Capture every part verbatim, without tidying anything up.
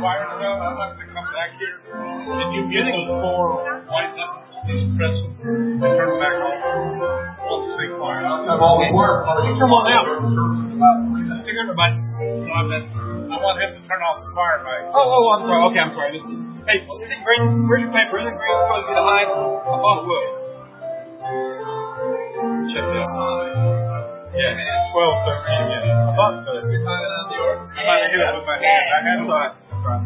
fire stuff. I'm not going to come back here. Did you get those four white knuckles? Just press them and turn them back on. On the same fire. Well, we were. Come on out. Stick on the button. So I meant, I want him to turn off the fire, Mike. Oh, oh, I'm sorry. Okay, I'm sorry. This is, hey, is it green? Where's your paper? Isn't green supposed to be the high? I thought it was. Check that out. Yeah, twelve, thirteen minutes. I thought so. I'm about to hit it with my hand. I had it on. That's right.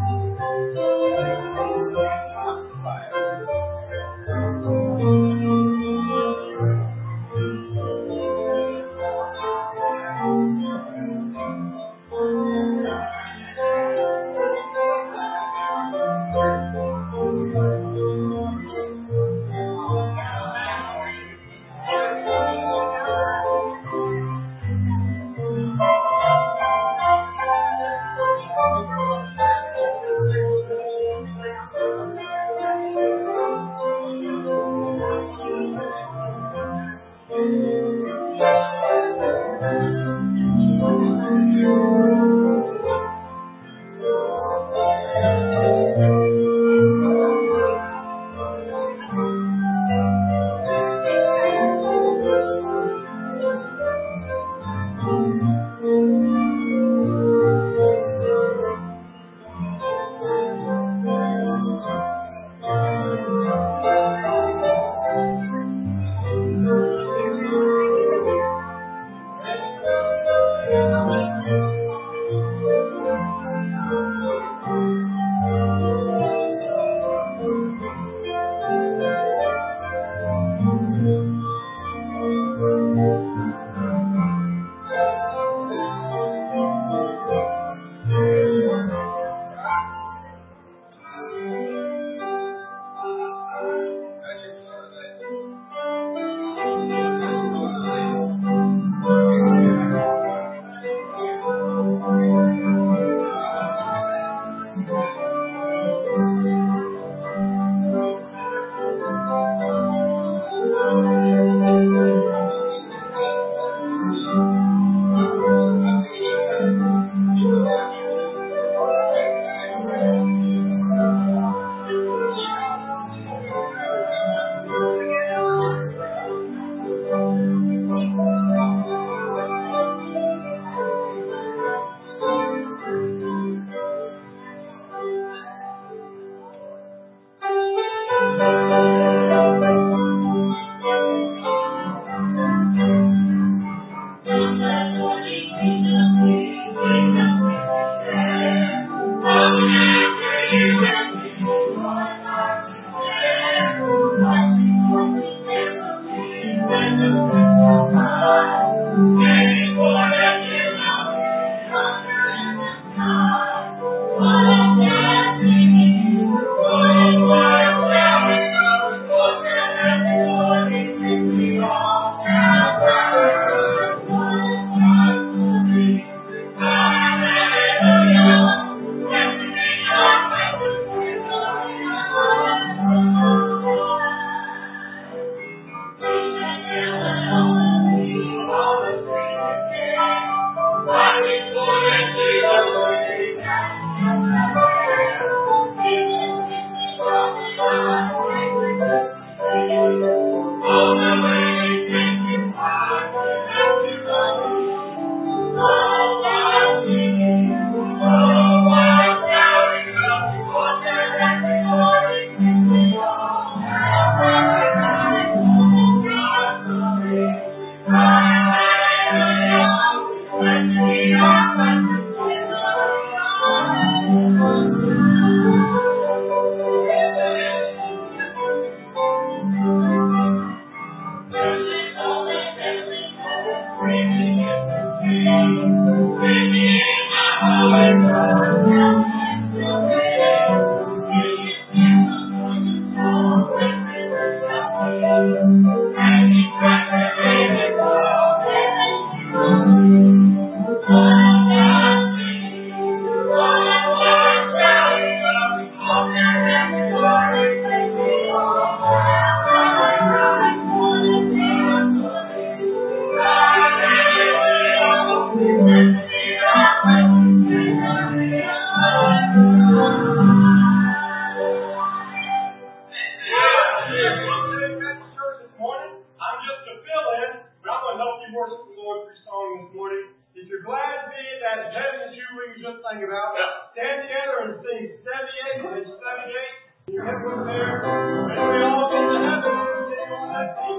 page seventy-eight, page seventy-eight. Your head was there. And we all get to heaven. Continue on that page.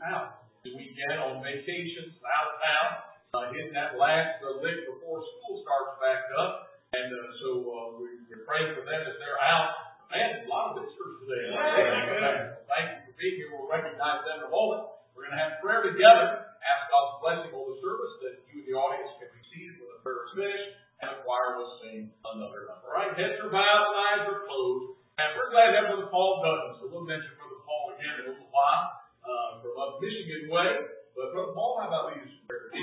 Weekend on vacations out of town, uh, hitting that last uh, lick before school starts. choir will sing another number. All right, heads are bowed and eyes are closed. And we're glad to have Brother Paul Dutton. So we'll mention Brother Paul again in a little while uh, from up Michigan way. But Brother Paul, how about leading some prayer?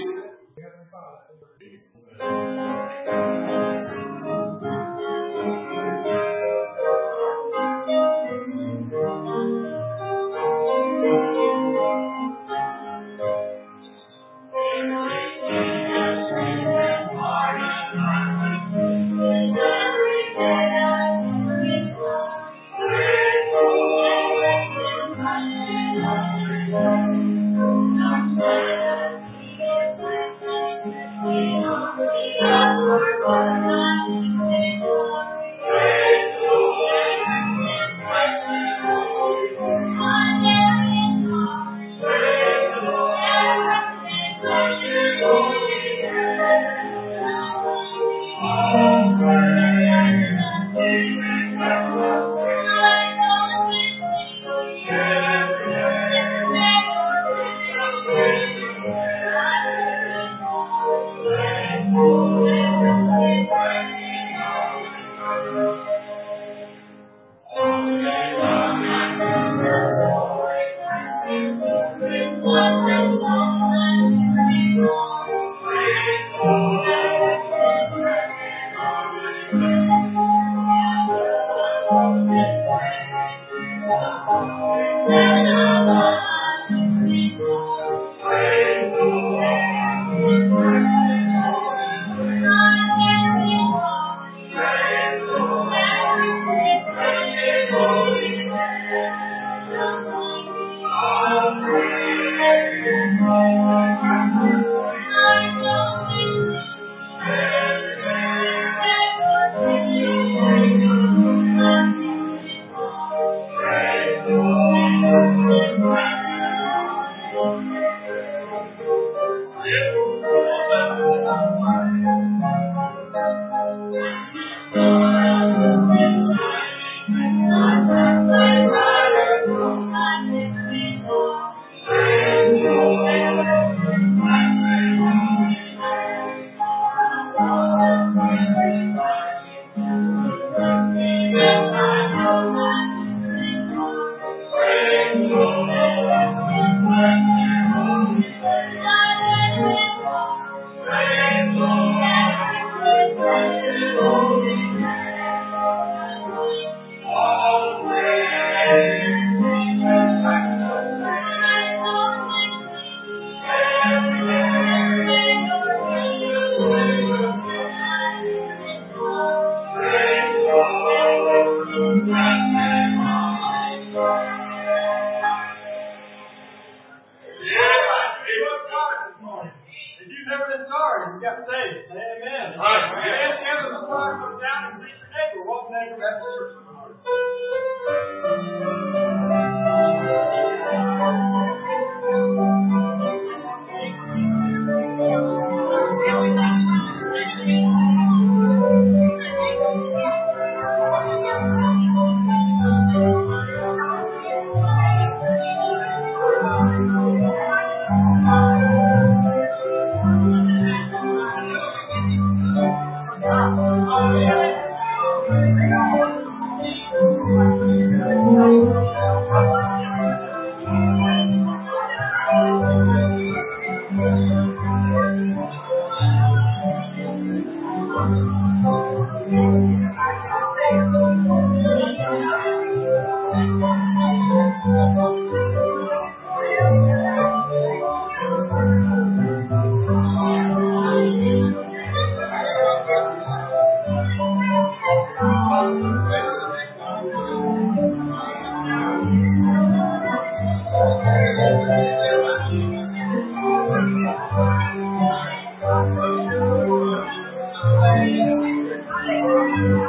Thank you.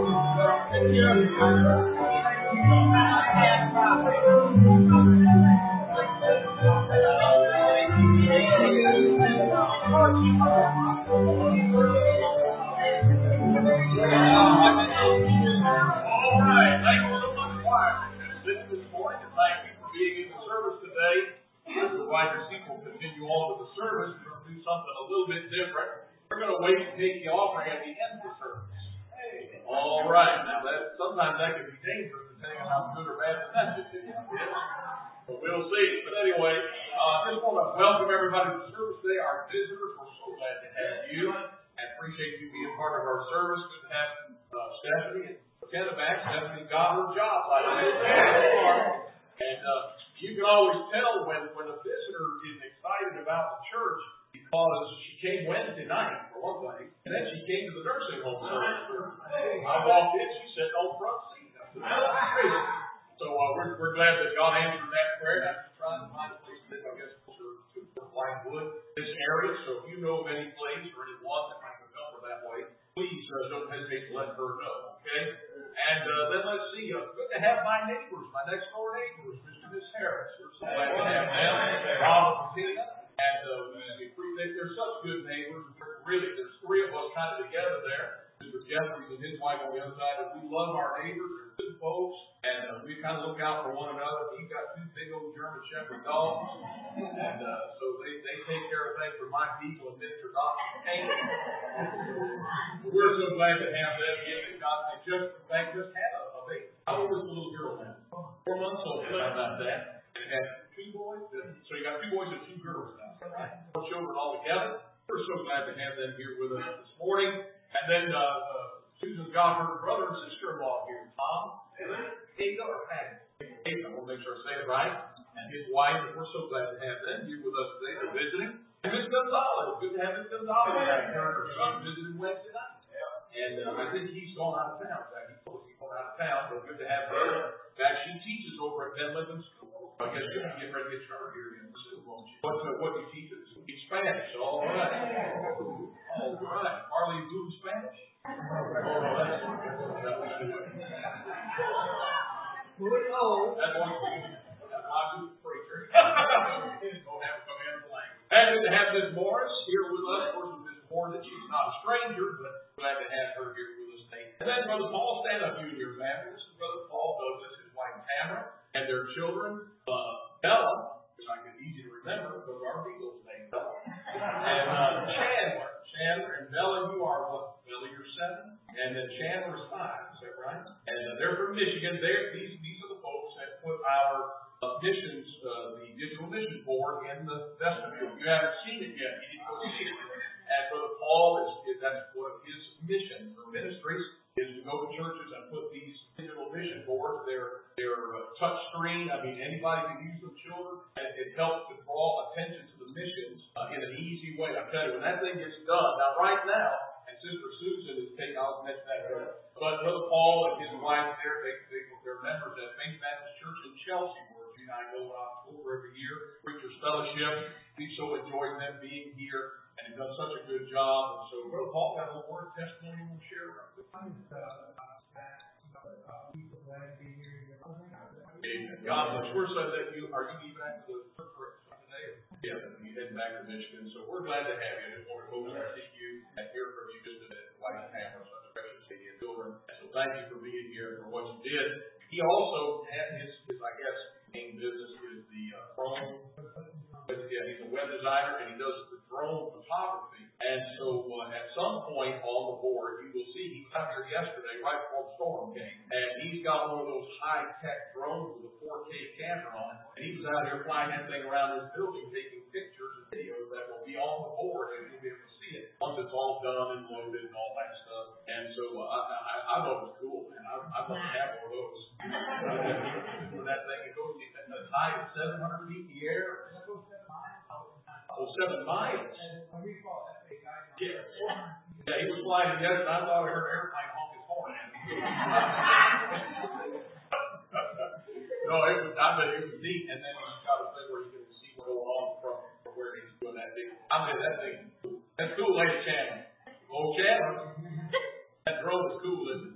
Old Chandler. That drone is cool, isn't it? He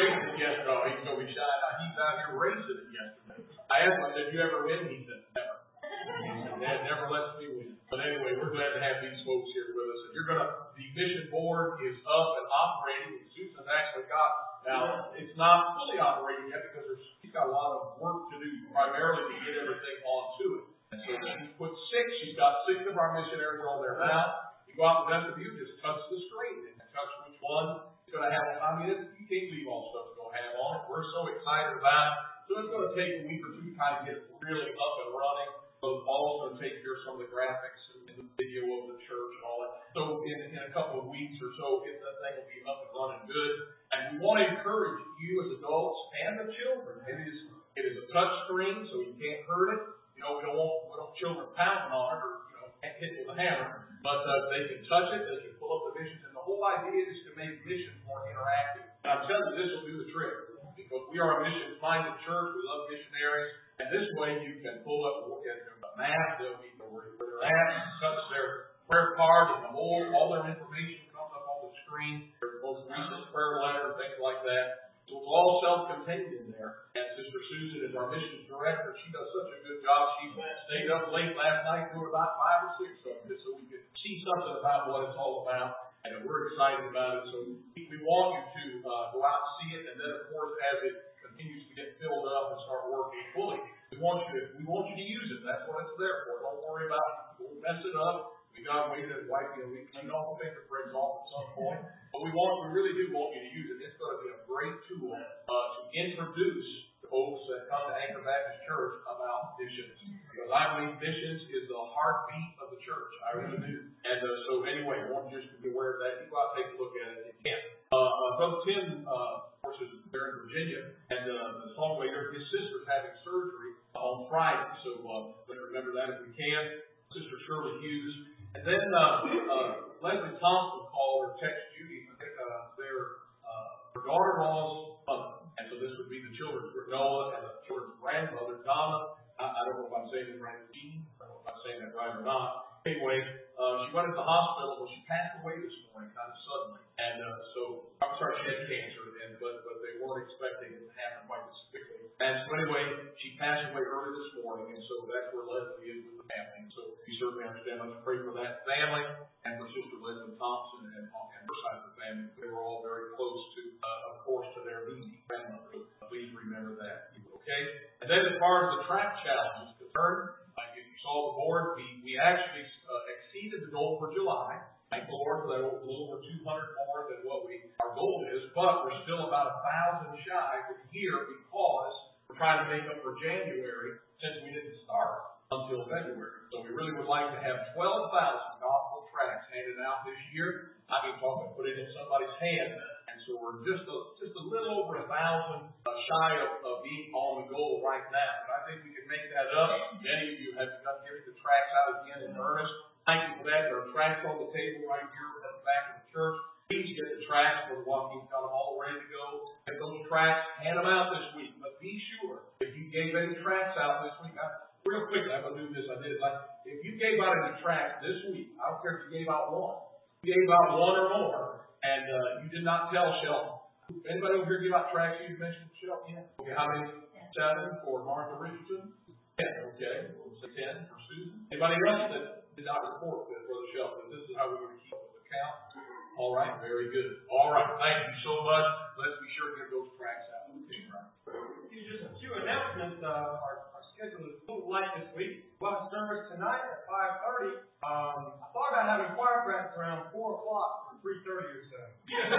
racing it yesterday. Oh, he's going to be shy. Now, he's out here racing it yesterday. I asked him, did you ever win? He said, never. He said, Dad never lets me win. But anyway, we're glad to have these folks here with us. And you're going to, the mission board is up and operating. And Susan's actually got, now, it's not fully operating yet because there's, she's got a lot of work to do, primarily to get everything onto it. And so she's put six, she's got six of our missionaries on there now. You go out, the rest of you just touch the screen and touch which one is going to have, I mean, it's, you can't leave all stuff it's going to have on it. We're so excited about it. So it's going to take a week or two to kind of get it really up and running. So Paul's going to take care of some of the graphics and the video of the church and all that. So in, in a couple of weeks or so, it, that thing will be up and running good. And we want to encourage you as adults and the children. It is it is a touch screen, so you can't hurt it. You know, we don't want we don't children pounding on it or you know hit it with a hammer. But uh, they can touch it, they can pull up the missions, and the whole idea is to make missions more interactive. And I'm telling you, this will do the trick. Because we are a mission-minded church, we love missionaries, and this way you can pull up a map, they'll be where they're at, touch their prayer card and the whole, all their information comes up on the screen, their most recent prayer letter, things like that. So it's all self-contained in there. And Sister Susan is our missions director. She does such a good job. She stayed up late last night doing about five or six of them so we could see something about what it's all about. And we're excited about it. So we want you to uh, go out and see it. And then, of course, as it continues to get filled up and start working fully, we want you to, we want you to use it. That's what it's there for. Don't worry about it. We'll mess it up. We got to wait and wipe it. We clean all the fingerprints off at some point. But we want, we really do want you to use it. It's going to be a great tool uh, to introduce the folks that come to Anchor Baptist Church about missions. Because I believe missions is the heartbeat of the church. I really do. And uh, so anyway, I want you just to be aware of that. You go out and take a look at it. You can. Uh, uh, Brother Tim, uh, of course, is there in Virginia. And uh, the song leader, his sister's having surgery on Friday. So uh, let's remember that if we can. Sister Shirley Hughes. And then uh, uh, Leslie Thompson called or texted Judy. I think uh, their, uh, her daughter-in-law's mother. And so this would be the children's Noah and the children's grandmother, Donna. I, I don't know if I'm saying it right. Jean. I don't know if I'm saying that right or not. Anyway, uh, she went to the hospital, but she passed away this morning kind of suddenly. And uh, so, I'm sorry, she had cancer, and, but, but they weren't expecting it to happen quite this quickly. And so anyway, she passed away early this morning, and so that's where Leslie is with the family. And so we certainly understand. Let's pray for that family and for Sister Leslie Thompson and, and her side of the family. They were all very close to, uh, of course, to their needy grandmother. So please remember that. Okay? And then as far as the track challenge is concerned, like if you saw the board, we, we actually uh, exceeded the goal for July. Thank the Lord for that, a little over two hundred more than what we our goal is, but we're still about a thousand shy for the year because we're trying to make up for January since we didn't start until February. So we really would like to have twelve thousand gospel tracts handed out this year. I mean, talking put it in somebody's hand, and so we're just a, just a little over a thousand uh, shy of, of being on the goal right now. But I think we can make that up. Many of you have begun giving the tracts out again in earnest. Thank you for that. There are tracts on the table right here at the back of the church. Please get the tracts for the Joaquin's got them all ready to go. Get those tracts, hand them out this week. But be sure, if you gave any tracts out this week, I, real quick, I'm going to do this. I did it like, if you gave out any tracts this week, I don't care if you gave out one. You gave out one or more, and uh, you did not tell Shelton. Anybody over here give out tracts you mentioned Shelton? Yeah. Okay, how many? Seven for Martha Richardson? Ten, okay. We'll say ten for Susan. Anybody else that did not report that, Brother Shelton? This is how we're going to keep up with the count. All right, very good. All right, thank you so much. Let's be sure to get those tracks out. Okay, right. Just a few announcements. Uh, our, our schedule is a little light this week. We'll have service tonight at five thirty. Um, I thought about having choir practice around four o'clock or three thirty or so.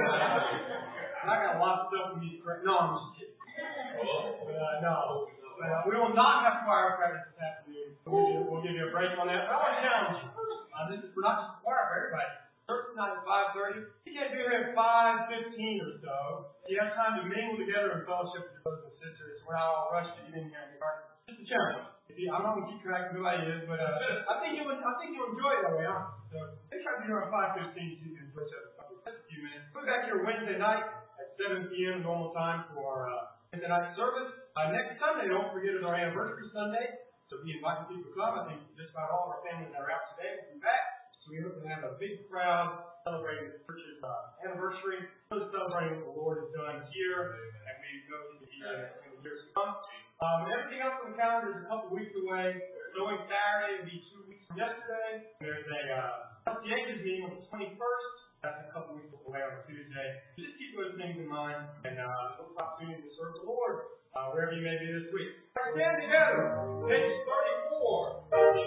I got a lot of stuff we need to correct. No, I'm just kidding. Uh, no. Uh, we will not have choir practice this afternoon. We'll give you, we'll give you a break on that. But I want to challenge you. Uh, this is for not just choir, for everybody. Church tonight at five thirty. You can't be here at five fifteen or so. You have time to mingle together and fellowship with your brothers and sisters. We're not all rushed to get in here. Just a challenge. If you, I'm not going to keep track of who I is, but uh, I think you'll I think you'll enjoy it that way, huh? So they try to be here at five fifteen so you can enjoy each other for just a few minutes. We'll be back here Wednesday night at seven p.m. normal time for uh, Wednesday night service. Uh, next Sunday, don't forget, is our anniversary Sunday. So we invite people to come. I think just about all of our families that are out today will be back. So We hope to have a big crowd celebrating the church's uh, anniversary, really celebrating what the Lord has done here, and we go into the in the years to come. Um, everything else on the calendar is a couple weeks away. Going Saturday will be two weeks from yesterday. There's a uh, Yankees meeting on the twenty-first. That's a couple weeks away on a Tuesday. Just keep those things in mind, and uh, look for opportunity to serve the Lord uh, wherever you may be this week. Stand together. Page thirty-four.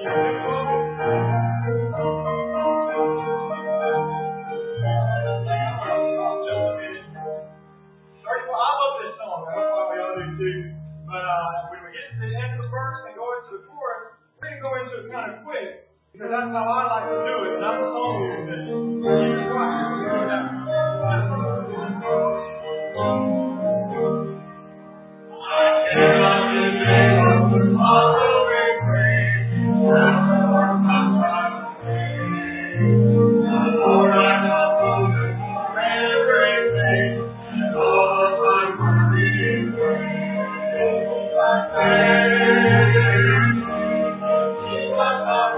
thirty-four. I love this song. I hope all y'all do too. But uh, when we get to the end of the verse and go into the chorus, we're going to go into it kind of quick because that's how I like to do it. Not the song you're singing. You just watch it. You know that. I cannot live with tomorrow be great. Never my time the Lord I know good for everything. And all my worries I thank Jesus my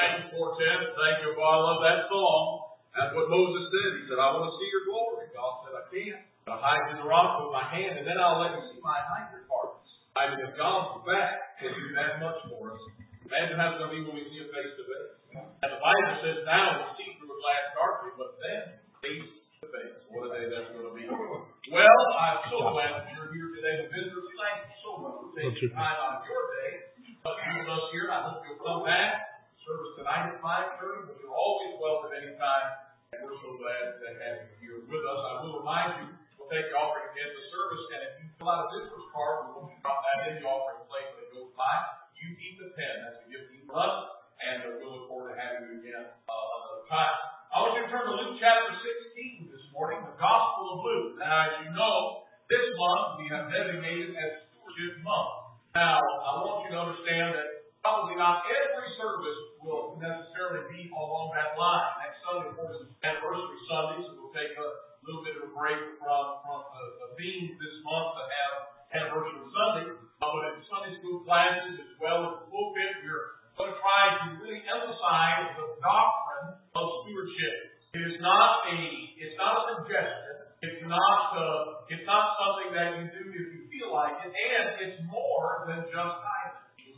thank you, four ten. Thank you. Boy, I love that song. That's what Moses did. He said, I want to see your glory. God said, I can't. I'll hide in the rock with my hand, and then I'll let you see my hinder parts. I mean, if God's back, he'll do that much for us. Imagine how it's going to be when we see him face to face. And the Bible says, now we'll see through a glass darkly, but then face to face. What a day that's going to be. Well, I'm so glad that you're here today to visit us. Thank you so much for taking time out of your day. But you with us here, I hope you'll come back. Service tonight at five thirty, but you're always welcome anytime. And we're so glad to have you here with us. I will remind you, we'll take the offering at the end of the service, and if you fill out a visitor's card, we want you to drop that in the offering plate when it goes by. You keep the pen. That's a gift from us, and uh, we'll look forward to having you again uh, another time. I want you to turn to Luke chapter sixteen this morning, the Gospel of Luke. Now, as you know, this month we have designated as Stewardship Month. Now, I want you to understand that probably not every service will necessarily be along that line. Next Sunday, of course, is Anniversary Sunday, so we'll take a little bit of a break from, from the, the theme this month to have Anniversary Sunday. Uh, but in Sunday school classes as well as the pulpit, we're going to try to really emphasize the doctrine of stewardship. It is not a, it's not a suggestion. It's not, uh, it's not something that you do if you feel like it, and it's more than just tithing.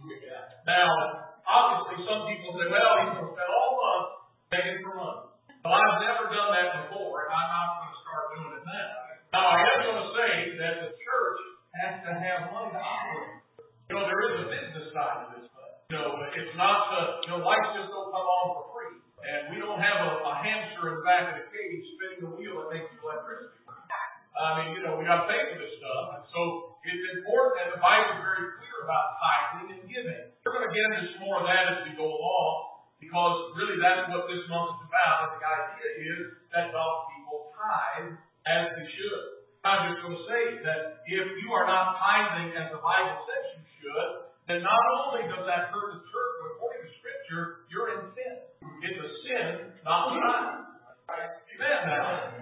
Now, obviously, some people say, well, he's going to spend all month begging for money. Well, I've never done that before, and I'm not going to start doing it now. Now, I am going to say that the church has to have money to operate. You know, there is a business side to this thing. You know, it's not, uh, you know, lights just don't come on for free. And we don't have a, a hamster in the back of the cage spinning the wheel that makes electricity. I mean, you know, we got to pay for this stuff. And so it's important, and the Bible is very clear about tithing and giving. We're going to get into some more of that as we go along, because really that's what this month is about. And the idea is that God's people tithe as they should. I'm just going to say that if you are not tithing as the Bible says you should, then not only does that hurt the church, but according to Scripture, you're in sin. It's a sin not to tithe. Amen. Now,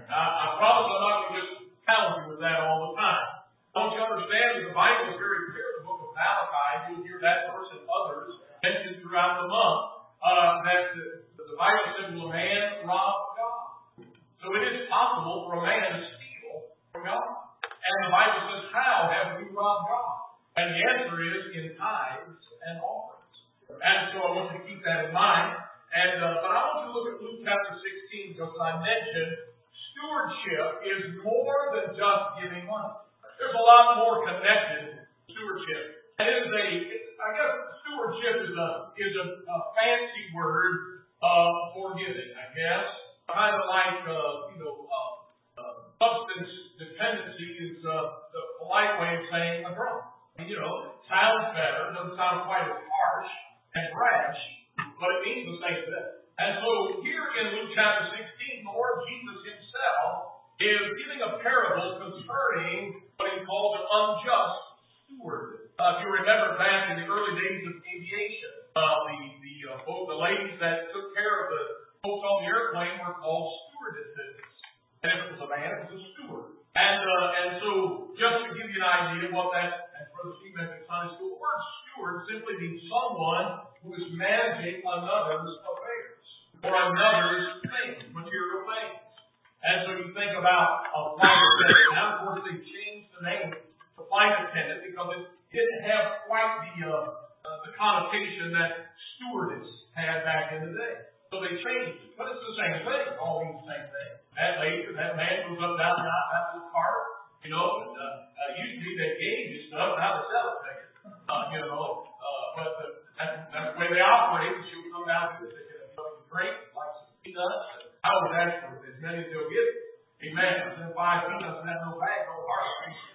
I promise I'm not going to just pound you with that all the time. Don't you understand that the Bible is very clear in the book of Malachi? You'll hear that verse and others mentioned throughout the month, uh, that the, the Bible says, will a man rob God? So it is possible for a man to steal from God. And the Bible says, how have we robbed God? And the answer is in tithes and offerings. And so I want you to keep that in mind. And uh, but I want you to look at Luke chapter sixteen, because I mentioned stewardship is more than just giving money. There's a lot more connected to stewardship. It is a, I guess stewardship is a is a, a fancy word uh, for giving, I guess. Kind of like, uh, you know, uh, uh, substance dependency is uh, the polite way of saying a drunk. You know, it sounds better, doesn't sound quite as harsh and brash, but it means the same thing. And so here in Luke chapter sixteen, the Lord Jesus himself is giving a parable concerning what he calls an unjust steward. Uh, if you remember back in the early days of aviation, uh, the the uh, both the ladies that took care of the folks on the airplane were called stewardesses. And if it was a man, it was a steward. And uh, and so just to give you an idea of what that, as Brother Steve mentioned in Sunday school, the word steward simply means someone who is managing another's affairs or another's things, material things. And so you think about a flight attendant. Now, of course, they changed the name to flight attendant because it didn't have quite the uh, uh, the connotation that stewardess had back in the day. So they changed it. But it's the same thing. It all means the same thing. That lady, that man goes up, down, down, that little cart, you know, and, uh, uh, used to be they gave you stuff, now they sell it to you. Uh, you know, uh, but uh, that's, that's the way they operate. She'll come down to this, they get a drink, like some peanuts. I always ask for as many as they'll get. Amen. Then five peanuts and that no bag, no heart.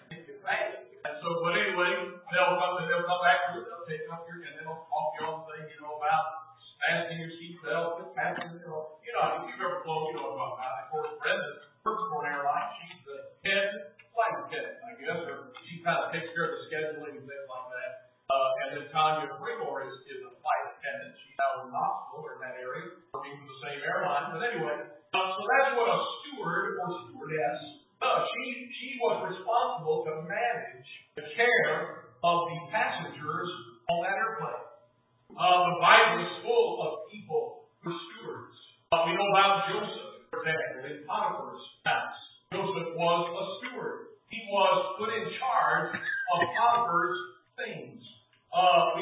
And so, but anyway, they'll come, they'll come back to it, they'll take up your, and they'll talk you on the thing, you know, about fastening your seatbelt, fastening, you know, you know, if you've ever flown, you know what I'm talking about. Of course, Brenda works for an airline. She's the head flight attendant, I guess, or she kind of takes care of the scheduling and things like that. Uh, and then Tanya Rigor is, is a flight attendant. She's out in Knoxville or in that area, working for the same airline. But anyway, uh, so that's what a steward or stewardess does. She, she was responsible to manage the care of the passengers on that airplane. Uh, the Bible is full of people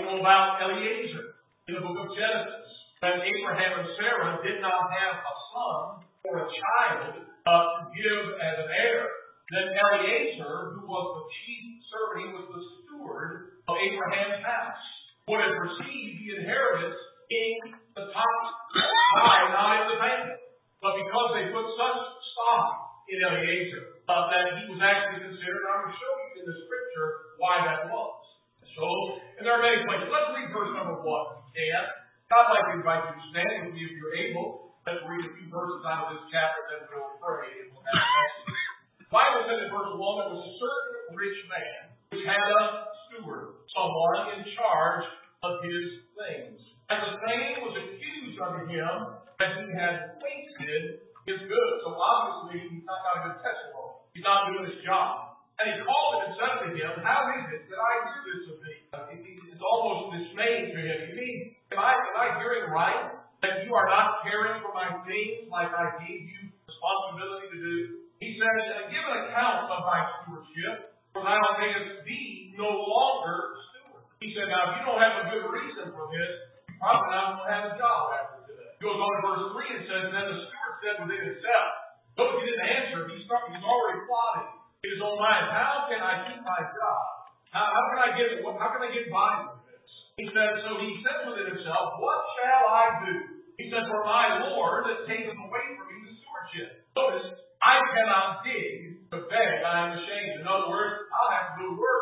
know about Eliezer in the book of Genesis. When Abraham and Sarah did not have a son or a child uh, to give as an heir, then Eliezer, who was the chief servant, he was the steward of Abraham's house, would have received the inheritance in the top side, not in the family. But because they put such stock in Eliezer, uh, that he was actually considered, I'm going to show you in the scripture why that was. So, and there are many places. Let's read verse number one. And I'd like to invite you to stand with me if you're able. Let's read a few verses out of this chapter, then we'll pray and we'll have a message. The Bible says in verse one, there was a certain rich man which had a steward, someone in charge of his things. And the same was accused unto him that he had wasted his goods. So obviously he's not got a good testimony. He's not doing his job. And he called him and said to him, how is it that I hear this of thee? It's almost dismaying to him. You mean, am I, am I hearing right? That you are not caring for my things like I gave you responsibility to do? He says, give an account of thy stewardship, for thou mayest be no longer steward. He said, now if you don't have a good reason for this, you probably not going to have a job after today. He goes on to verse three and says, then the steward said within himself, though he didn't answer, he's, he's already plotting in his own mind, how can I keep my job? How, how can I get how can I get by with this? He said, so he said within himself, what shall I do? He said, for my Lord has taken away from me the stewardship. Notice, I cannot dig to beg, I am ashamed. In other words, I'll have to do work.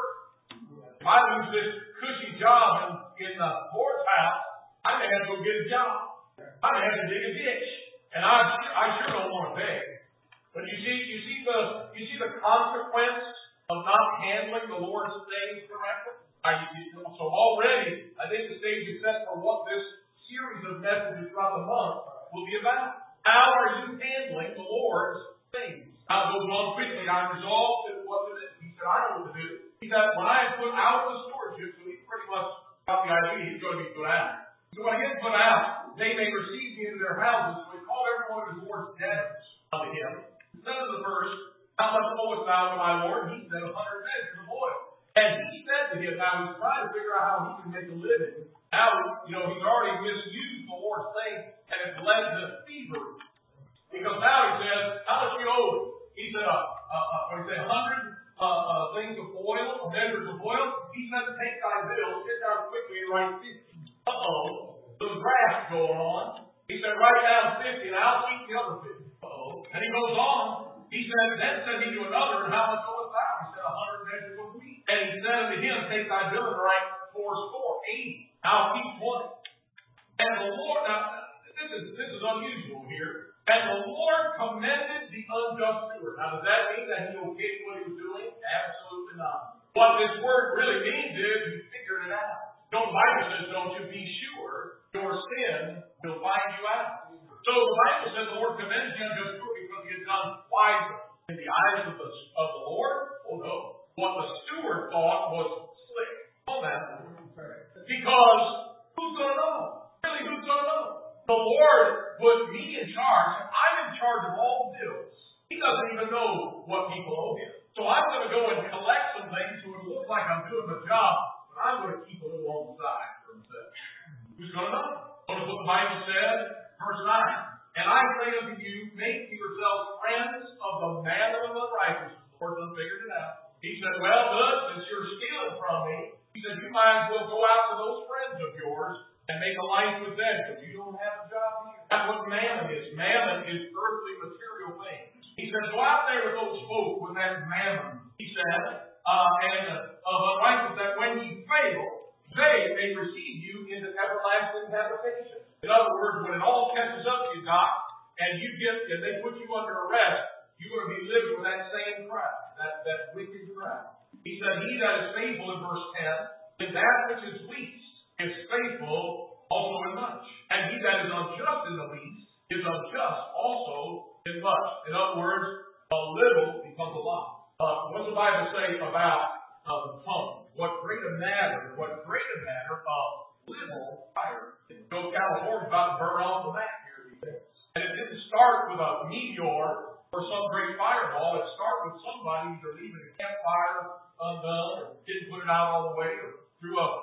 If I lose this cushy job in, in the Lord's house, I may have to go get a job. I may have to dig a ditch. And I, I sure don't want to beg. But you see, you see the you see the consequence of not handling the Lord's things correctly. I, so already, I think the stage is set for what this series of messages throughout the month will be about. How are you handling the Lord's things? Now it goes on quickly. I resolved to what to do. He said, I know what to do. He said, when I put out the stewardship, so he pretty much got the idea he's going to be put out. So when I get put out, they may receive me into their houses. So he called every one of his Lord's debtors unto him. Instead of the first, how much owest thou to my Lord? And he said, a hundred measures of oil. And he said to him, now he's trying to figure out how he can make a living. Now, you know, he's already misused the Lord's thing, and it's led to thievery. Because now he says, how much you owe? He said, uh, uh, what did he say, a hundred uh, uh, things of oil, measures of oil. He said, take thy bill, sit down quickly and write fifty. Uh-oh, there's grass going on. He said, write down fifty, and I'll keep the other fifty. Uh-oh. And he goes on. He said, then said he to another, and how much owest thou? He said, a hundred measures of wheat. And he said unto him, take thy bill and write fourscore, eighty. I'll keep twenty. And the Lord, now, this is, this is unusual here. And the Lord commended the unjust steward. Now, does that mean that he okayed what he was doing? Absolutely not. What this word really means is he figured it out. Don't the Bible says, don't you be sure your sin will find you out. So the Bible says the Lord commended the unjust steward because he had done wisely in the eyes of the, of the Lord. Oh no. What the steward thought was slick. Oh, that. Because who's going to know? Really, who's going to know? The Lord put me in charge. I'm in charge of all the bills. He doesn't even know what people owe him. So I'm going to go and collect some things so it looks like I'm doing the job, but I'm going to keep a little on the side for himself. Who's going to know? Notice what the Bible said, verse nine. And I say unto you, make yourselves friends of the mammon of unrighteousness. The Lord done figured it out. He said, well, good, since you're stealing from me, he said, you might as well go out to those friends of yours and make a life with them, because you don't have a job here. That's what mammon is. Mammon is earthly material things. He said, go out there with those folk with that mammon, he said, uh, and uh, of unrighteousness, that when you fail, they may receive you into everlasting habitation. In other words, when it all catches up to you, Doc, and you get, and they put you under arrest, you're going to be living with that same crowd, that, that wicked crowd. He said, he that is faithful in verse ten, in that which is least, is faithful also in much. And he that is unjust in the least, is unjust also in much. In other words, a little becomes a lot. Uh, what does the Bible say about uh, the tongue? What great a matter, what great a matter of little fire. Go California about to burn off the map here these days. And it didn't start with a meteor or some great fireball. It started with somebody either leaving a campfire undone, or didn't put it out all the way, or threw a cigarette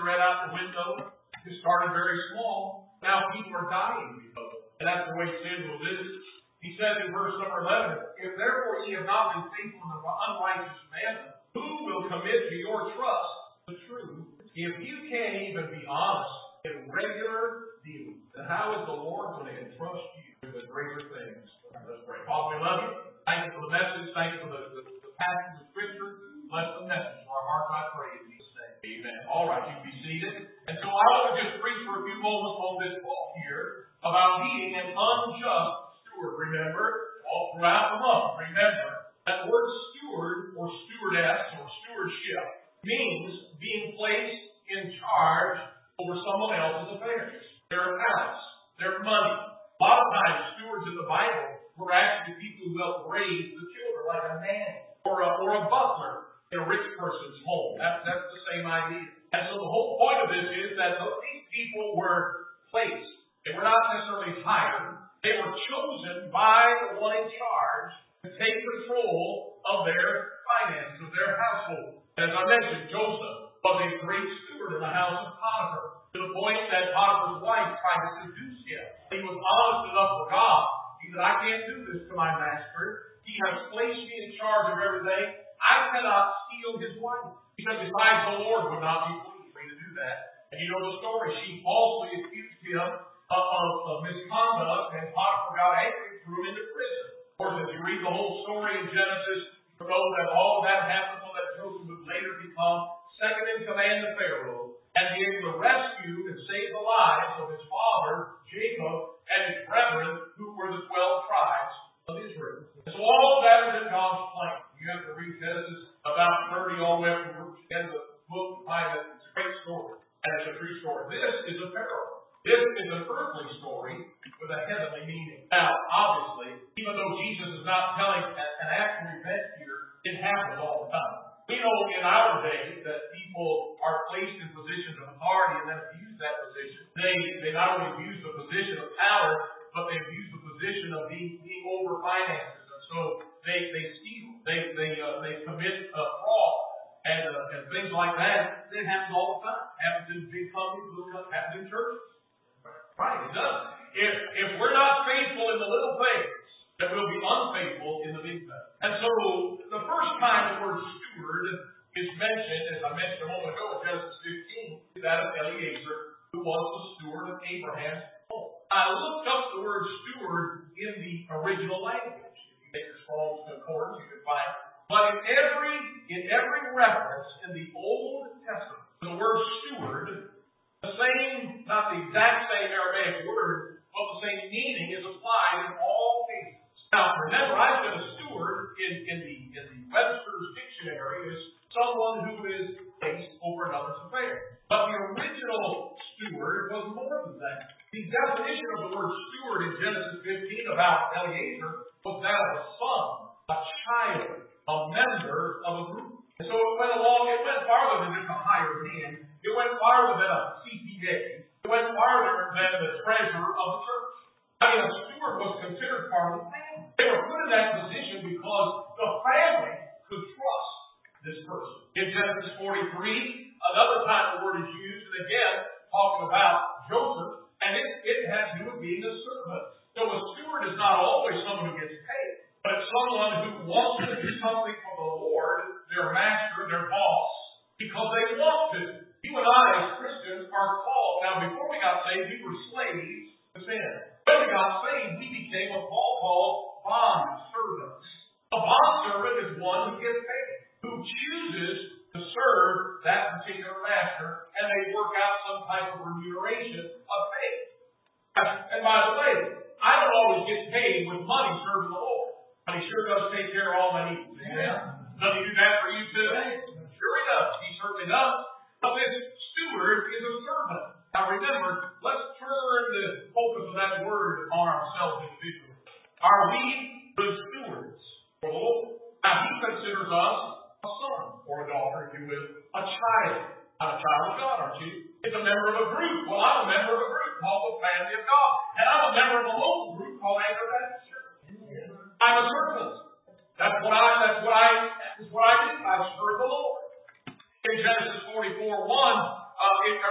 spread out the window. It started very small. Now people are dying because of it. And that's the way sin will do. He says in verse number eleven, if therefore ye have not been faithful in the unrighteous mammon, who will commit to your trust the truth? If you can't even be honest in regular dealing, then how is the Lord going to entrust you with the greater things? Let's pray. Father, we love you. Thank you for the message. Thank you for the, the, the passage of Scripture. Bless the message for our hearts, I pray in Jesus' name. Amen. All right, you can be seated. And so I want to just preach for a few moments on this thought here about being an unjust steward. Remember, all throughout the month, remember, that word steward or stewardess or stewardship means being placed in charge over someone else's affairs, their accounts, their money. A lot of times, stewards in the Bible were actually people who helped raise the children, like a nanny or a, or a butler in a rich person's home. That's, that's the same idea. And so the whole point of this is that these people were placed. They were not necessarily hired. They were chosen by the one in charge to take control of their finances, of their household. As I mentioned, Joseph was a great steward in the house of Potiphar, to the point that Potiphar's wife tried to seduce him. He was honest enough for God. He said, I can't do this to my master. He has placed me in charge of everything. I cannot steal his wife. He said, besides, the Lord would not be pleased for me to do that. And you know the story. She falsely accused him of, of, of misconduct, and Potiphar got angry, threw him into prison. Of course, if you read the whole story in Genesis, you know that all of that happened so that Joseph would later become second in command to Pharaoh and be able to rescue and save the lives of his father, Jacob, and his brethren, who were the twelve tribes of Israel. And so all of that is in God's plan. You have to read Genesis about thirty all the way up to the end of the book to find that it's a great story. And it's a true story. This is a parable. This is an earthly story with a heavenly meaning. Now, obviously, even though Jesus is not telling an actual event here, it happens all the time. We know in our day that people are placed in positions of authority and then abuse that position. They they not only abuse the position of power, but they abuse the position of being, being over finances. And so they, they steal, they they uh, they commit uh, fraud and uh, and things like that. It happens all the time. It happens in big companies, little companies, happens in churches. Right, it does. If if we're not faithful in the little things, then we'll be unfaithful in the big things. And so the first time the word steward is mentioned, as I mentioned a moment ago in Genesis fifteen, is that of Eliezer, who was the steward of Abraham's home. I looked up the word steward in the original language. If you take your Strong's Concordance, you can find it. But in every in every reference in the Old Testament, the word steward, the same, not the exact same Aramaic word, but the same meaning is applied in all cases. Now, remember, I've been a steward in, in the in the Webster's Dictionary is someone who is placed over another's affair. But the original steward was more than that. The definition of the word steward in Genesis fifteen about Eliezer was that of a son, a child, a member of a group. And so it went along, it went farther than just a hired hand. It went farther than a C P A. It went farther than the treasurer of the church. I mean, a steward was considered part of the family. They were put in that position because the family could trust this person. In Genesis forty-three, another time the word is used, and again, talking about Joseph, and it, it has to do with being a servant. So a steward is not always someone who gets paid, but it's someone who wants to do something for the Lord, their master, their boss, because they want to. You and I, as Christians, are called. Now, before we got saved, we were slaves to sin. When we got saved, we became what Paul called bond servants. A bond servant is one who gets paid, who chooses to serve that particular master, and they work out some type of remuneration of pay. And by the way, I don't always get paid with money serving the Lord, but He sure does take care of all my needs. Amen. Does He do that for you too? Sure He does. He certainly does. But this steward is a servant. Now remember, let's turn the focus of that word on ourselves individually. Are we good stewards for the Lord? Now He considers us a son or a daughter, if you will, a child. I'm a child of God, aren't you? It's a member of a group. Well, I'm a member of a group called the family of God. And I'm a member of a local group called Anchor Baptist Church. I'm a servant. That's what I that's what I that's what I do. I serve the Lord. In Genesis forty-four one, uh, it,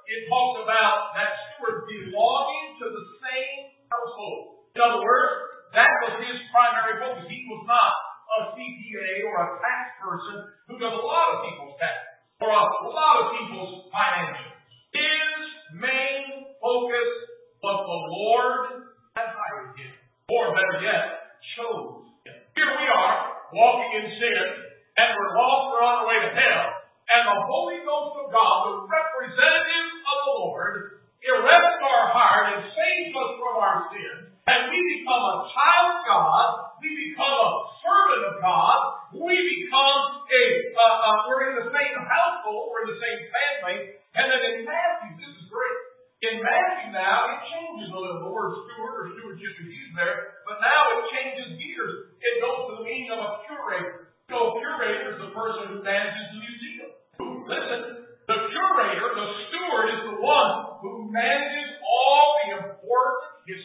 it talks about that steward belonging to the same household. In other words, that was his primary focus. He was not a C P A or a tax person who does a lot of people's taxes or a lot of people's financials. His main focus was the Lord that hired him, or better yet, chose him. Here we are, walking in sin, and we're lost, we're on our way to hell, and the Holy Ghost of God, the representative of the Lord, arrests our heart and saves us from our sins, and we become a child of God, we become a servant of God, we become a, uh, uh, we're in the same household, we're in the same family, and then in Matthew, this is great. In Matthew now, it changes a little. The word steward or stewardship is used there, but now it changes gears. It goes to the meaning of a curator. So a curator is the person who manages the museum. Listen, the curator, the steward, is the one who manages all the important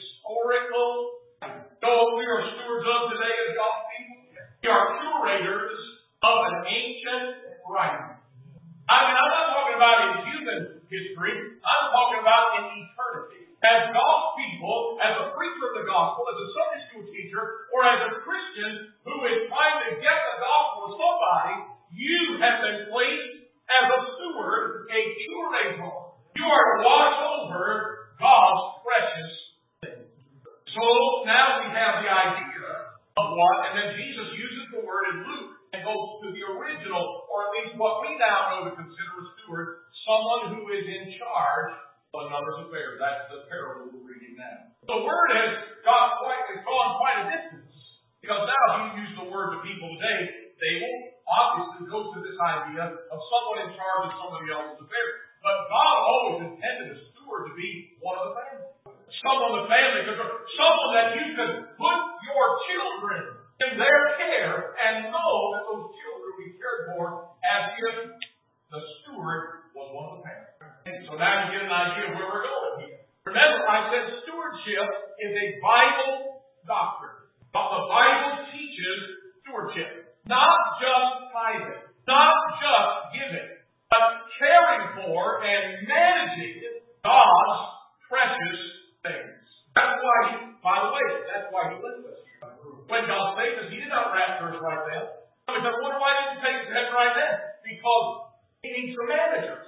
historical items. So what we are stewards of today as God's people? We are curators of an ancient writing. I mean, I'm not talking about in human history. I'm talking about in eternity. As God's people, as a preacher of the gospel, as a Sunday school teacher, or as a Christian who is trying to get the gospel to somebody, you have been placed as a steward, a curator. You are to watch over God's precious things. So now we have the idea of what, and then Jesus uses the word in Luke and goes to the original, or at least what we now know to consider a steward, someone who is in charge of another's affairs. That's the parable we're reading now. The word has got quite, has gone quite a distance, because now if you use the word to people today, they will obviously go to this idea of someone in charge of somebody else's affairs. But God always intended a steward to be one of the family. Someone of the family, someone that you could put your children in their care and know that those children will be cared for as if the steward was one of the family. And so now you get an idea of where we're going here. Remember, I said stewardship is a Bible doctrine. But the Bible teaches stewardship. Not just tithing, not just giving, but caring for and managing God's precious things. That's why he, by the way, that's why he left us here. When God saved us, he did not rapture us right then. I mean, I wonder why he didn't take us to heaven right then. Because he needs some managers.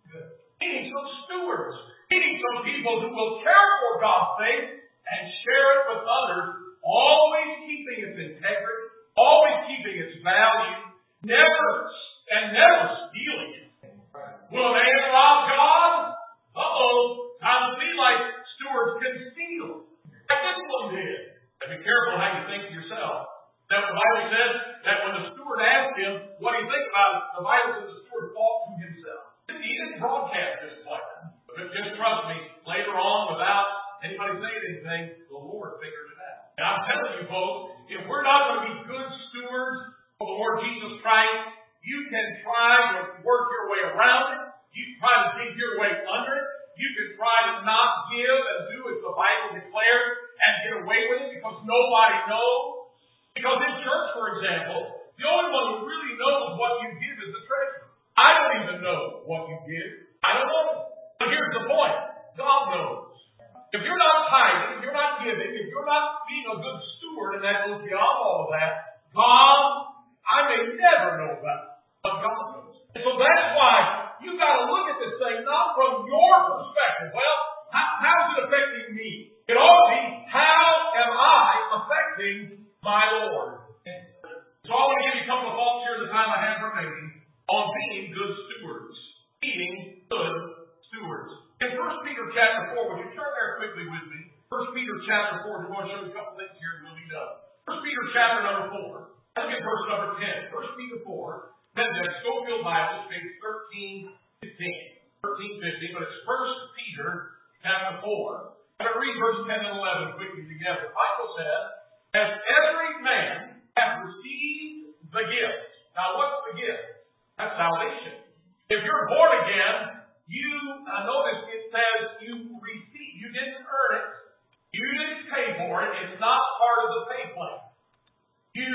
He needs some stewards. He needs some people who will care for God's things and share it with others, always keeping its integrity, always keeping its value, never and never stealing it. Will a man rob God? Uh-oh. Time to be like stewards can steal. Like this one did. And be careful how you think to yourself. That the Bible says that when the steward asked him what he thinks about it, the Bible says the steward thought to himself. He didn't broadcast this plan. But just trust me, later on, without anybody saying anything, the Lord figured it out. And I'm telling you, folks, if we're not going to be good stewards of the Lord Jesus Christ, you can try to work your way around it. You can try to dig your way under it. You can try to not give and do as the Bible declares and get away with it because nobody knows. Because in church, for example, the only one who really knows what you give is the treasurer. I don't even know what you give. I don't know. But here's the point. God knows. If you're not tithing, if you're not giving, if you're not being a good steward, and that goes beyond all of that, God, I may never know that, but God knows. And so that's why you've got to look at this thing not from your perspective. Well, how, how's it affecting me? It ought to be, how am I affecting my Lord? So I want to give you a couple of thoughts here in the time I have remaining on being good stewards. Being good stewards. In First Peter chapter four, would you turn there quickly with me? First Peter chapter four, we're going to show you a couple things here and we'll be done. First Peter chapter number four. Look at verse number ten. First Peter four. Then the Schofield Bible, page thirteen fifteen. thirteen fifteen, but it's First Peter chapter four. I'm going to read verse ten and eleven quickly together. The Bible says, as every man hath received the gift. Now what's the gift? That's salvation. If you're born again, you, I notice it says you receive, you didn't earn it, you didn't pay for it, it's not part of the pay plan. You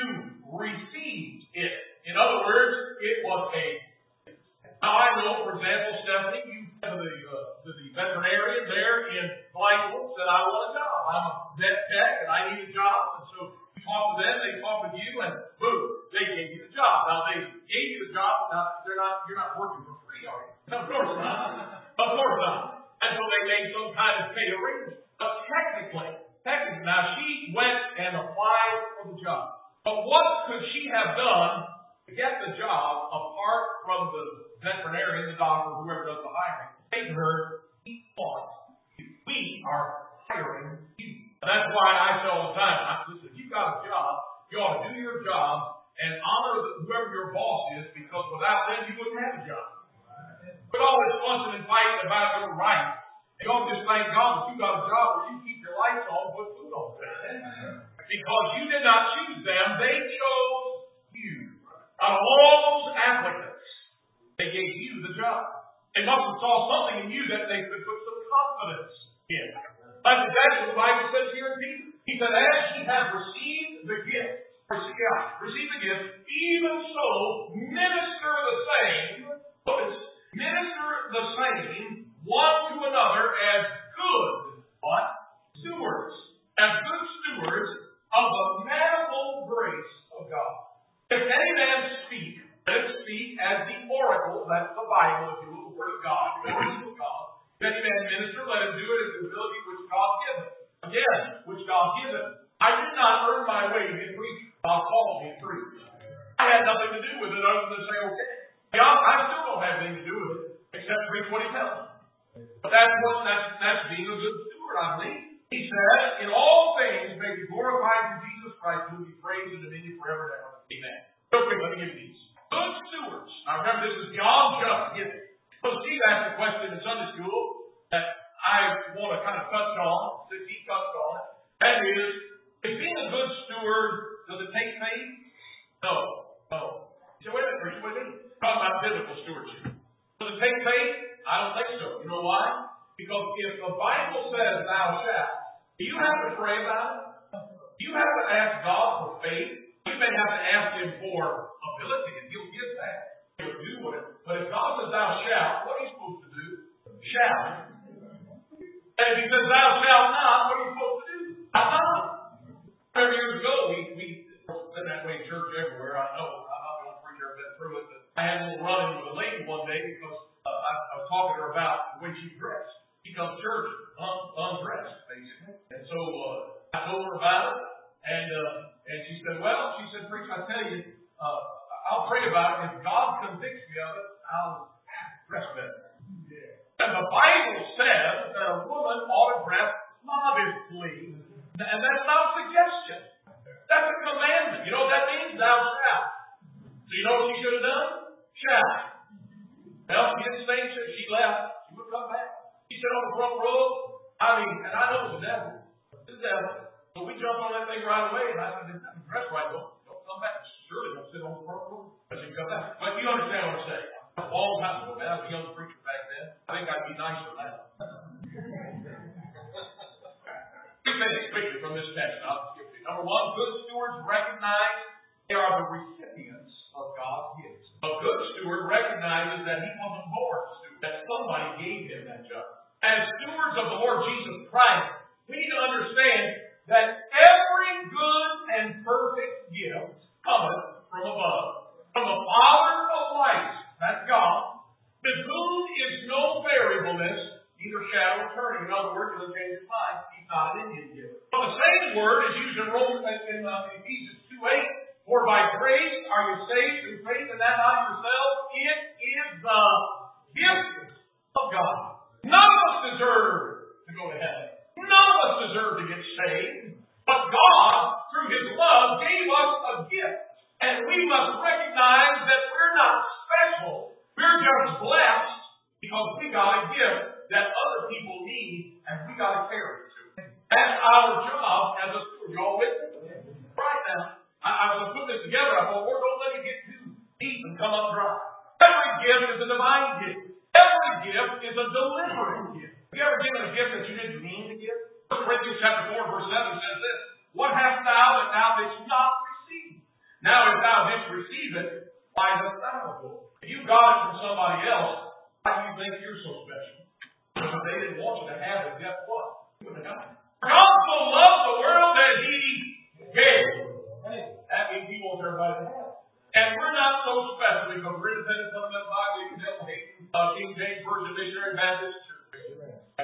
received it. In other words, it was a, now I know, for example, Stephanie, you have the, uh, And so they made some kind of pay arrangement. But technically, technically, now she went and applied for the job. But what could she have done to get the job apart from the veterinarian, the doctor, whoever does the hiring? They heard, we want you. We are hiring you. That's why I say all the time, I, listen, if you got a job, you ought to do your job and honor the, whoever your boss is, because without them, you wouldn't have a job. But all this fussing and fighting about your rights, you ought to just thank God that you got a job where you keep your lights on and put food on the table. Because you did not choose them, they chose you. Out of all those applicants, they gave you the job. They must have saw something in you that they could put some confidence in. Like exactly what the Bible says here in Peter. He said, as ye have received the gift, receive, yeah, receive the gift, even so minister the same, minister the same one to another as good, what? Stewards. As good stewards of the manifold grace of God. If any man speak, let him speak as the oracle, that's the Bible, if you will, the Word of God, the oracle of God. If any man minister, let him do it as the ability which God giveth. Again, which God giveth. I did not earn my way to get preached. God called me to preach. I had nothing to do with it other than say, okay. God, I still don't have anything to do with it, except preach what He tells me. But that's what that's, that's being a good steward, I believe. He says, in all things may be glorified in Jesus Christ, who will be praised and dominion forever and ever. Amen. Real quick, let me give you these. Good stewards. Now remember, this is beyond just giving. So Steve asked a question in Sunday school that I want to kind of touch on, since he touched on it. That is, is being a good steward, does it take faith? No. No. You say, wait a minute, Richard, what do you mean? Talking about biblical stewardship. Does it take faith? I don't think so. You know why? Because if the Bible says thou shalt, do you have to pray about it? Do you have to ask God for faith? You may have to ask Him for ability, and He'll give that. He'll do it. But if God says thou shalt, what are you supposed to do? Shall. And if He says thou shalt not, what are you supposed to do? Shall not. Remember years ago, we, we been that way in church everywhere. I know. I'm not going to preach every bit through it, but I had a little run-in with a lady one day because uh, I, I was talking to her about the way she dressed. She comes to church un, undressed, basically. And so uh, I told her about it, and uh, and she said, well, she said, preacher, I tell you, uh, I'll pray about it. If God convicts me of it, I'll dress better. Yeah. And the Bible says that a woman ought to dress modestly. And that's not a suggestion. That's a commandment. You know what that means? Thou shalt. So you know what she should have done? Shall. Well, she didn't say so. She left. She would come back. He said on the front row, I mean, and I know it was the devil. It's the devil. So we jumped on that thing right away, and I said, I'm dressed right, don't, don't come back. Surely don't sit on the front row. But she come back. But you understand what I'm saying. A long time ago, man. I was a young preacher back then. I think I'd be nicer now. Two things quickly from this text. I'll skip it. Number one, good stewards recognize they are the recipients of God's gifts. A good steward recognizes that he wasn't born a steward, that somebody gave him that job. As stewards of the Lord Jesus Christ, we need to understand that every good and perfect gift cometh from above, from the Father of lights, that's God, with whom is no variableness, neither shadow of turning. In other words, he'll change his mind. He's not an Indian giver. But the same word is used in Romans in uh, Ephesians two eight. For by grace are you saved through faith, and that not yourselves. It is the gift of God. None of us deserve to go to heaven. None of us deserve to get saved. But God, through His love, gave us a gift. And we must recognize that we're not special. We're just blessed because we got a gift that other people need, and we got to carry it to them. That's our job as a steward. Y'all with me? Right now. I, I was putting this together. I thought, Lord, don't let me get too deep and come up dry. Every gift is a divine gift. Every gift is a delivering gift. Have you ever given a gift that you didn't mean to give? First Corinthians chapter four, verse seven says this. What hast thou that thou didst not receive? Now if thou didst receive it, why dost thou go? If you got it from somebody else, why do you think you're so special? Because they didn't want you to have it, guess what? You wouldn't have got it. God so loved the world that He gave. That means He wants everybody to have it. And we're not so special because we're independent fundamental Bible, Evangelical, uh, King James Version Missionary Baptist Church.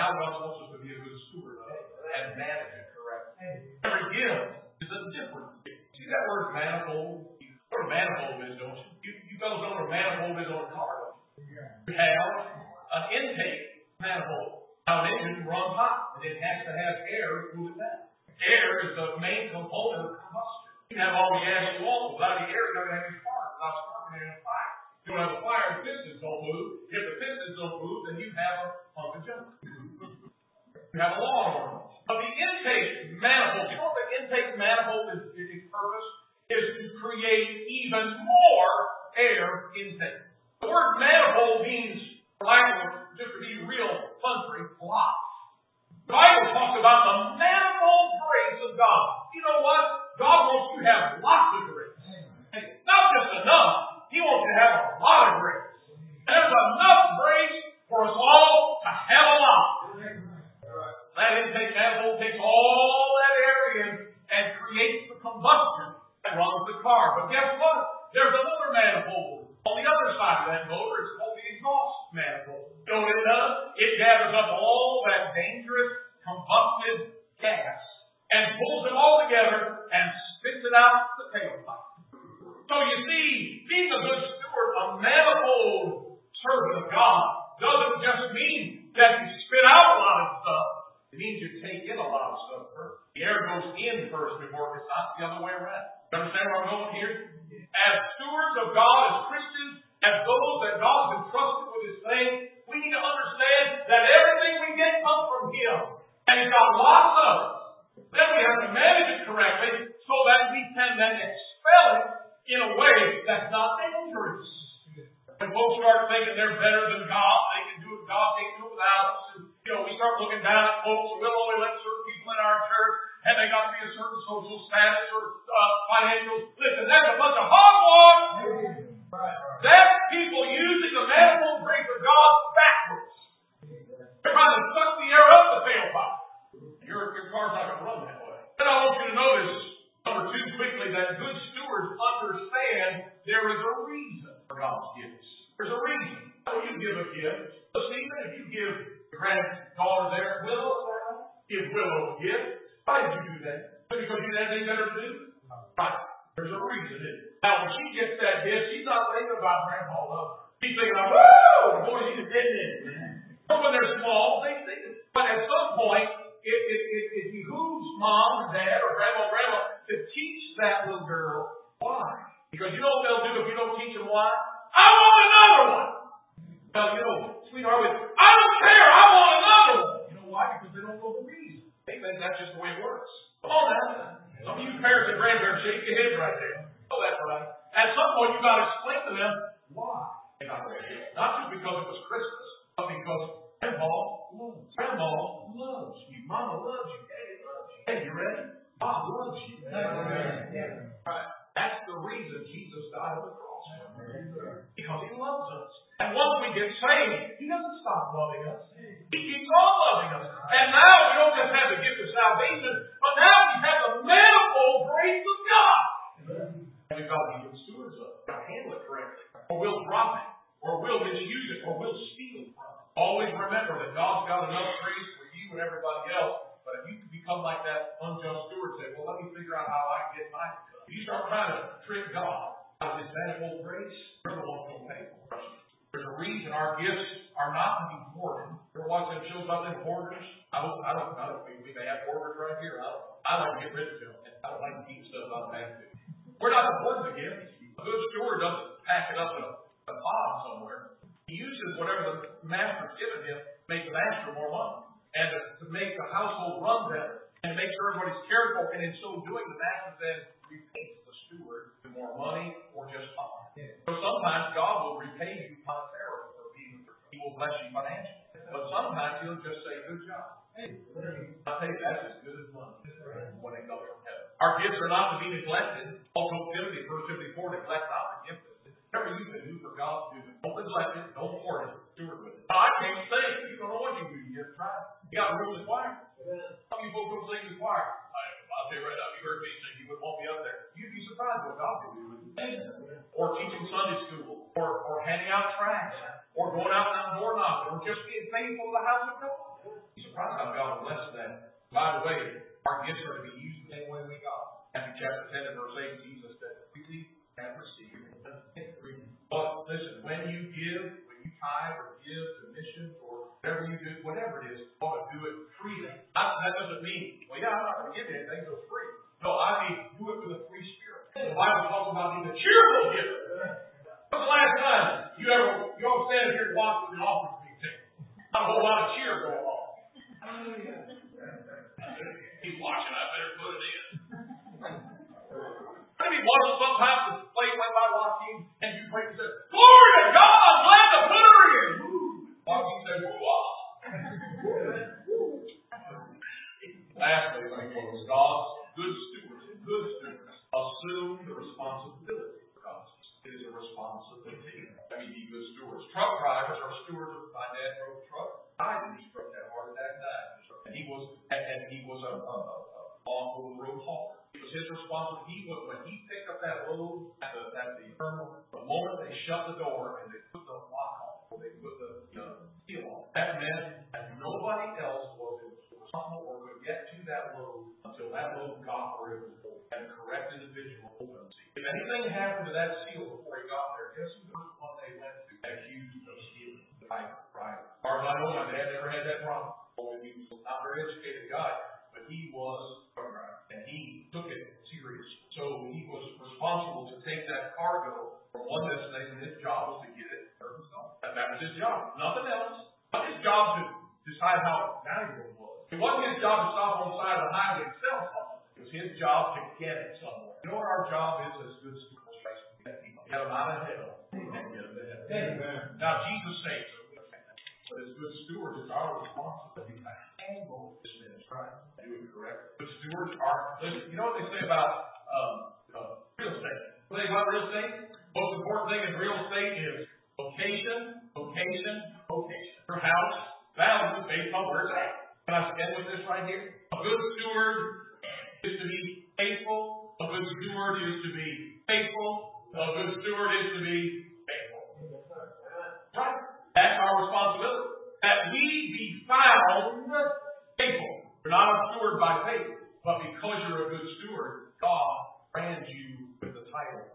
now God wants us to be a good steward of it and manage it correctly. Every gift is a different gift. See that word manifold? You know what a manifold is, don't you? You, you fellas know what a manifold is on a car, don't you? You have an intake manifold. Now an engine runs hot, and it has to have air to cool it down. Air is the main component of combustion. You can have all the gas you want, without the air, you're not going to have any spark. Without spark, you're going to have a fire. You don't have a fire, the pistons don't move. If the pistons don't move, then you have a hunk of junk. You have a lawnmower. But the intake manifold, you know what the intake manifold is, its purpose? Is to create even more air intake. The word manifold means, for lack of just to be real country, lots. The Bible talks about the manifold grace of God. You know what? God wants you to have lots of grace. Not just enough. He wants you to have a lot of grace. There's enough grace for us all to have a lot. That intake manifold takes all that air in and creates the combustion that runs the car. But guess what? There's another manifold on the other side of that motor. It's called the exhaust manifold. You know what it does? It gathers up all that dangerous combusted gas and pulls it all together and spits it out the tailpipe. So you see, being a good steward, a manifold servant of God, doesn't just mean that you spit out a lot of stuff. It means you take in a lot of stuff first. The air goes in first before it's not the other way around. You understand where I'm going here? As stewards of God, as Christians, as those that God's entrusted with His thing, we need to understand that everything we get comes from Him. And He's got lots of it. Then we have to manage it correctly so that we can then expel it in a way that's not dangerous. When folks start thinking they're better than God, they can do it, God can't do it without us. And, you know, we start looking down at folks, and we'll only let certain people in our church, and they got to be a certain social status or uh, financial. Listen, that's a bunch of hogwash. That's people using the manifold grace of God backwards. They're trying to suck the air up the tailpipe. Your, your car's not going to run that way. Then I want you to notice, number two, quickly, that good stewards understand there is a reason for God's gifts. There's a reason. When you give a gift, listen, even if you give your granddaughter there, Willow, give Willow a gift, why did you do that? Because you had anything better to do? Right. There's a reason. Now, when she gets that gift, she's not thinking about Grandpa Love. She's thinking, whoa, boy, she's getting it. But when they're small, they think. But at some point, it, it, it, it behooves mom or dad or grandma or grandma to teach that little girl why. Because you know what they'll do if you don't teach them why? I want another one. Well, you know, sweetheart, I don't care. I want another one. You know why? Because they don't know the reason. They think that's just the way it works. Come on now. Some of you parents and grandparents shake your head right there. Oh, that's right. At some point, you've got to explain to them why they got that gift. Not just because it was Christmas, but because Grandpa loves you. Grandma loves you. Mama loves you. Daddy loves you. Hey, you ready? Bob loves you. Amen. Right. That's the reason Jesus died on the cross. Because He loves us. And once we get saved, He doesn't stop loving us. He keeps on loving us. And now we don't just have the gift of salvation, but now we have the manifold grace of God. And we've got to be good stewards of it. We've got to handle it correctly. Or we'll drop it. Or we'll misuse it. Or we'll steal from it. Always remember that God's got enough grace for you and everybody else. But if you become like that unjust steward, say, well, let me figure out how I can get mine. If you start trying to trick God out of His manifold grace, you're the one who's going to pay for it. There's a reason our gifts are not to be hoarded. You ever watch them shows about them hoarders? I don't, I don't, I don't think we may have hoarders right here. I don't I like to get rid of them. I don't like to keep stuff out of that. We're not to hoard the gifts. A good steward doesn't pack it up in a, a pod somewhere. He uses whatever the master's given him to make the master more money. And to, to make the household run better. And to make sure everybody's cared for. And in so doing, the master then repays the steward with more money or just time. So sometimes God will repay you monetarily for being with He will bless you financially. But sometimes He'll just say, good job. Hey, I'll tell you, that's as good as money when it comes from heaven. Our gifts are not to be neglected. Also, Timothy, First Timothy four, neglect not the gift. Whatever you can do for God to do, don't neglect it, don't hoard it, steward with it. I can't sing. You don't know what you do. You just try. You got to room the choir. Some of you folks don't sing in the choir. I'll tell you right now, if you heard me sing, you wouldn't want me up there. You'd be surprised what God can do with you. Or teaching Sunday school, or, or handing out tracts, or or going out and door knocking, or just being faithful to the house of God. You're surprised how God will bless that. By the way, our gifts are to be used the same way we got. Matthew chapter ten and verse eight, Jesus said, freely and receive. But listen, when you give, when you tithe or give to missions or whatever you do, whatever it is, you ought to do it freely. That, that doesn't mean, well, yeah, I'm not going to give you anything, so it's free. No, I mean, do it with a free spirit. The Bible talks about being a cheerful giver. When's the last time you ever, you ever stand here and watch when the offering's being taken? Not a whole lot of cheer going on. He's watching, I better put it in. I mean, one of sometimes the plate went by Joaquin and you prayed and said, glory to God, I'm glad to put her in. Joaquin said, whoa. Lastly, let me close. God's good stewards, good stewards, assume the responsibility for God's. It is a responsibility. I mean, be good stewards. Truck drivers are stewards of my dad drove a truck. I didn't truck that heart attack died. And he was and, and he was a, a, a off the road hauler. It was his responsibility. He was when he picked up that load at the at the terminal, the moment they shut the door and they put the lock on, or they put the uh, seal on, that meant that nobody else was responsible or could get to that load until that load got where it was open. And the correct individual opened. If anything happened to that seal before he got there, guess who the first one they went to? Accused of stealing. Right, right. As far as I know, my dad never had that problem. He was not a very educated guy, but he was and he took it serious. So he was responsible to take that cargo from one destination. His job was to get it for himself. And that was his job. Nothing else. Not his job to decide how valuable it was. It wasn't his job to stop on the side of the highway and sell something. It was his job to get it somewhere. You know what our job is as good stewards? Get them out of hell and get them to heaven. Now Jesus saves them. But as good stewards, it's our responsibility to handle this ministry. Right. Do it correct. Good stewards are, listen, you know what they say about um, uh, real estate? What they say about real estate? Most important thing in real estate is location, location, location. Your house value is based on where it's at. Can I end with this right here? A good steward is to be faithful. A good steward is to be faithful. A good steward is to be faithful. Right. That's our responsibility. That we be found faithful. You're not a steward by faith, but because you're a good steward, God brands you with the title.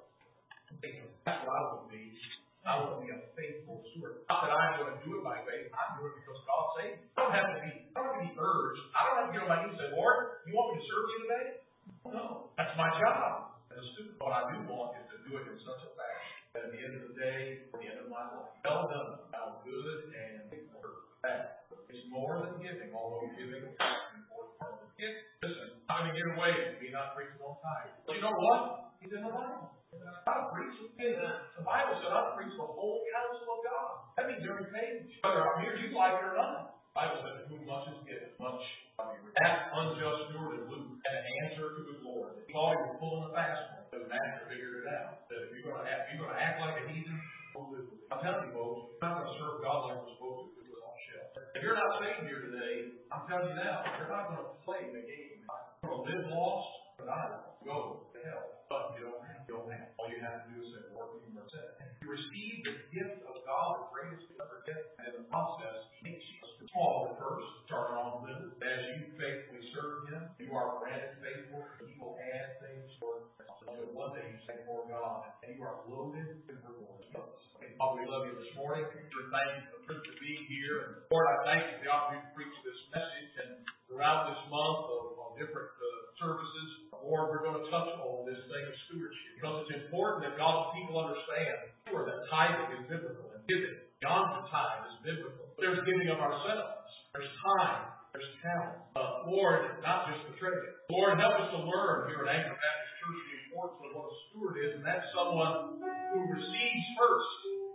That's what I want to be. I want to be a faithful steward. Not that I'm going to do it by faith. I'm doing it because God saved me. I don't have to be, I don't have to be urged. I don't have to get on my knees and say, Lord, you want me to serve you today? No. That's my job as a steward. What I do want is to do it in such a fashion that at the end of the day, at the end of my life, well done, how good and faithful. That is more than giving, although giving is an important part of it. Listen, I'm going to get away and be not preaching on time. But you know what? He's in the Bible. I'm preaching. The Bible said I'm preaching the whole counsel of God. That means every page. Whether I'm here, you like it or not. The Bible said, to whom much is given, much shall be required. That unjust steward of Luke had an answer to his Lord. He thought he was pulling the fast one. The master figured it out. That if you're going to act, you're going to act like a heathen, I'm telling you, folks, you're not going to serve God like we're supposed to. If you're not saved here today, I'm telling you now, you're not going to play the game. You're going to live lost, but I go to hell. But you don't have, you don't have. All you have to do is say, Lord, you are set. You receive the gift of God, the greatest ever gift, and in the process, He makes you small at first, starting on the little. As you faithfully serve Him, you are granted faithful, He will add things for you. Until one day you say, before God, and you are loaded with rewards. Father, we love you this morning. We're thankful for to be here. Lord, I thank you for the opportunity to preach this message. And throughout this month of, of different uh, services, Lord, we're going to touch on this thing of stewardship. Because it's important that God's people understand sure, that tithing is biblical and giving beyond the tithe is biblical. There's giving of ourselves. There's time. There's talent. Uh, Lord, not just the treasure. Lord, help us to learn here at Anchor Baptist Church the importance of what a steward is, and that's someone who receives first.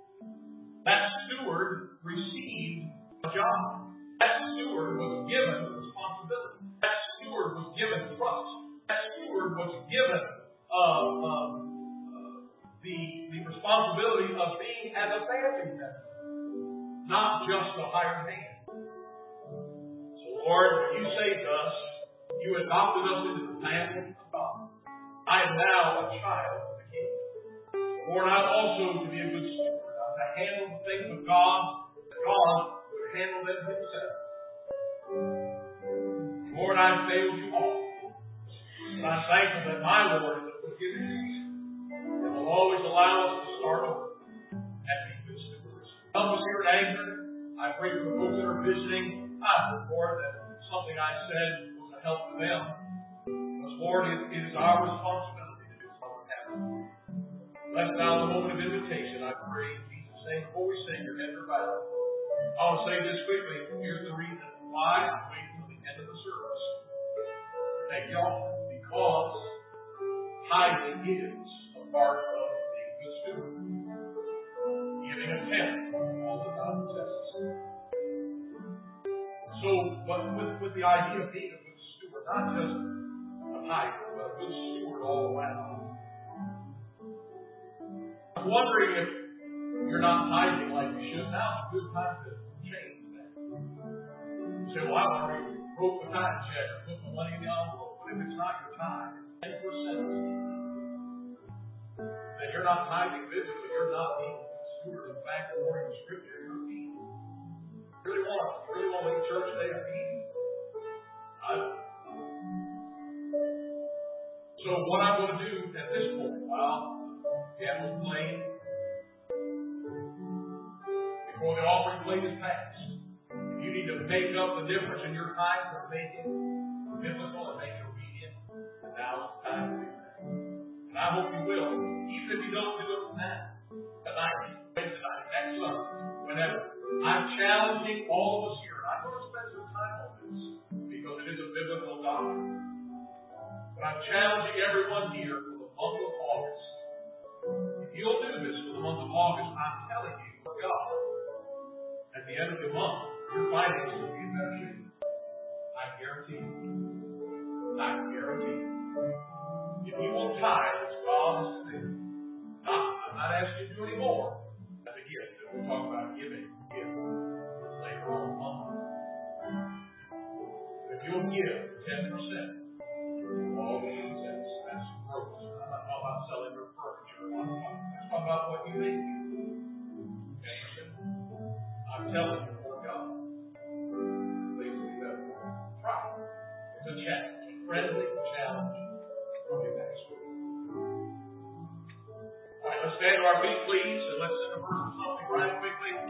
That steward received a job. That steward was given responsibility. That steward was given trust. That steward was given uh, uh, uh, the, the responsibility of being as a family member, not just a hired hand. So, Lord, when you saved us, you adopted us into the family of God. I am now a child of the King. Lord, I'm also to be a good steward. To handle the things of God God would handle them himself. Lord, I've failed you all. But I'm thankful that my Lord is a forgiving God and will always allow us to start over and be good stewards. Help us here at Anchor. I pray for the folks that are visiting. I hope, Lord, that something I said was a help to them. Because, Lord, it, it is our responsibility to do something happen. Bless now the moment of invitation, I pray in Jesus' name. Before we sing, your heads are bowed. I want to say this quickly. Here's the reason why I'm waiting till the end of the service. Thank y'all. Because tithing is a part of being a good steward. Giving a tenth of all that God possesses. So, but with, with the idea of being a good steward, not just a tither, but a good steward all around. I'm wondering if you're not tithing like you should. Now's a good time to change that. You say, well, I've already wrote the tithe check or put my money in the envelope. But if it's not your tithe, ten percent, then you're not tithing physically. You're not being a steward. In fact, according to Scripture, you're being. You really want to, really want to leave church today and be. So what I'm going to do at this point, while the piano's playing, before the offering plate is passed, if you need to make up the difference in your time to make it biblical and make it obedient, then now is the time to do that. And I hope you will, even if you don't do it now, tonight, tonight, next Sunday, whenever. I'm challenging all of us here. I'm going to spend some time on this because it is a biblical doctrine. But I'm challenging everyone here for the month of August. If you'll do this for the month of August, I'm telling you, for God, at the end of the month, your finances will be in better shape. I guarantee you. I guarantee you. If you will tithe as God is to do, not, I'm not asking you to do any more. That's a gift. We'll talk about giving. Give later on in the month. If you'll give ten percent, all the assets, that's gross. I'm not talking about selling your furniture. I'm talking about what you make. ten percent. I'm telling you, for God, please do that. Try it. It's a challenge, a friendly challenge from you next week. All right, let's stand to our feet, please, and let's sing a verse or something right quickly.